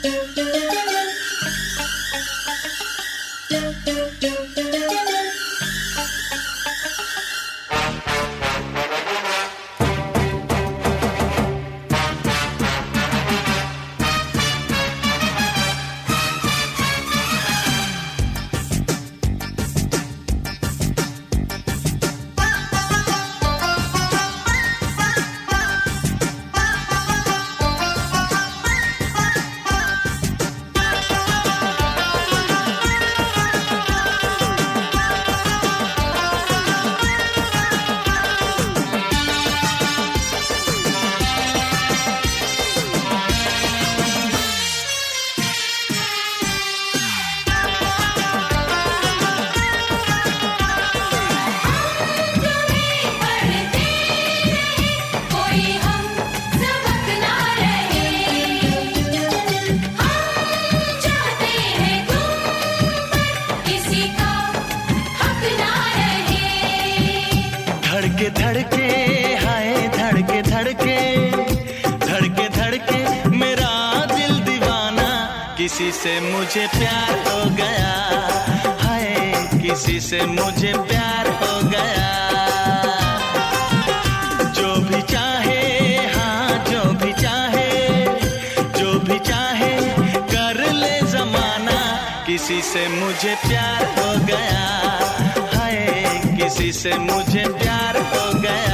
धड़के हाय धड़के धड़के धड़के धड़के मेरा दिल दीवाना, किसी से मुझे प्यार हो गया, हाय किसी से मुझे प्यार हो गया। जो भी चाहे हाँ जो भी चाहे, जो भी चाहे कर ले जमाना, किसी से मुझे प्यार हो गया, हाय किसी से मुझे प्यार हो गया।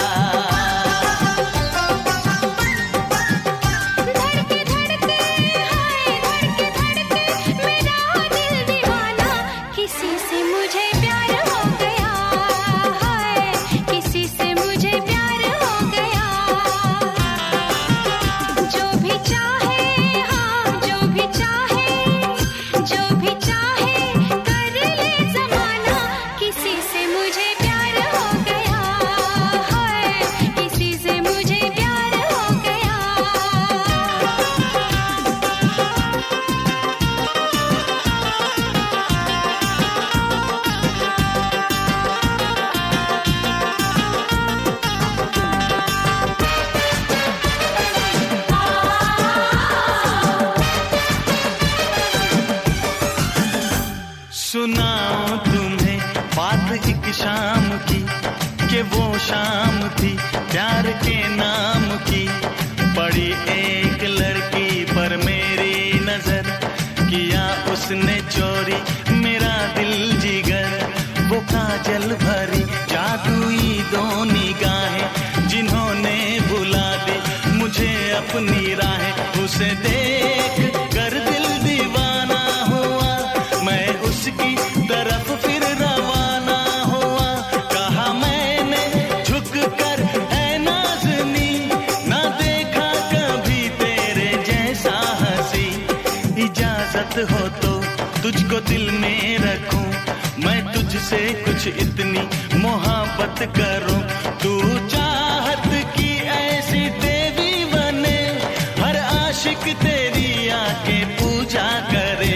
सुनाओ तुम्हें बात एक शाम की, कि वो शाम थी प्यार के नाम की। पड़ी एक लड़की पर मेरी नजर, किया उसने चोरी मेरा दिल जिगर। वो काजल भरी जादुई दो निगाहें, जिन्होंने बुला दी मुझे अपनी राहें। उसे देख कर दिल दीवाना हुआ, मैं उसकी तरफ फिर रवाना हुआ। कहा मैंने झुक कर है नाज़नी, ना देखा कभी तेरे जैसा हंसी। इजाजत हो तो तुझको दिल में रखूं, मैं तुझसे कुछ इतनी मोहब्बत करूं। तू चाहत की ऐसी देवी बने, हर आशिक तेरी आके पूजा करे।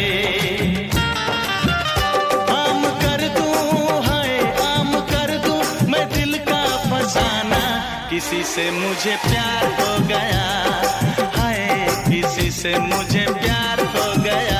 आम कर दूं हाय आम कर दूं मैं दिल का फसाना, किसी से मुझे प्यार हो गया, हाय किसी से मुझे प्यार हो गया।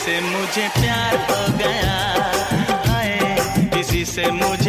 से मुझे प्यार हो गया, हाय किसी से मुझे